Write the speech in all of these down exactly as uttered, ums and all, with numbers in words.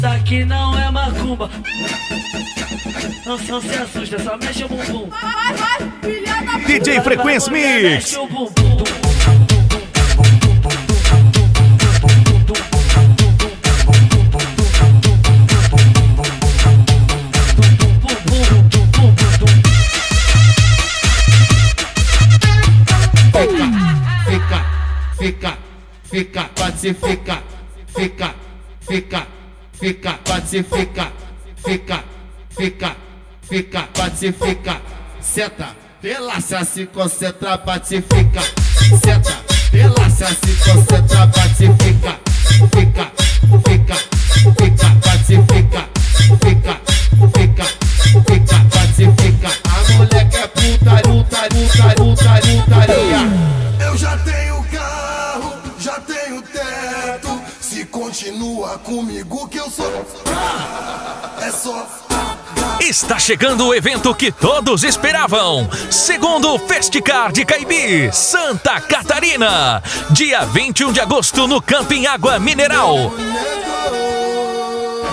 Daqui não é macumba. Não, não se assusta, só mexe o bumbum. Vai, vai, filha da D J Frequência Mix. Mexe o bumbum. Fica, fica, fica, pode se fica, fica, fica, fica, pode se fica, fica, fica, fica, pode se fica, senta, relaxa, se concentra, pode se fica, senta, relaxa, se concentra, pode se fica, fica, fica, fica, pode se fica, fica, fica, fica, pode se fica, a mulher quer puta, puta, puta, puta, putaria. Eu já tenho carro, já tenho teto. Se continua comigo que eu sou, é só. Está chegando o evento que todos esperavam. Segundo Festicar de Caibi, Santa Catarina. Dia vinte e um de agosto no Camping Água Mineral.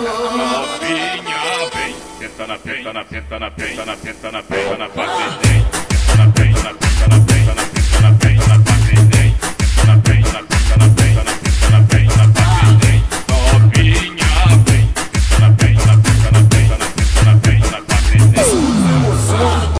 Novinha, vem. Senta na penta, na penta, na penta, na penta, na penta, na penta,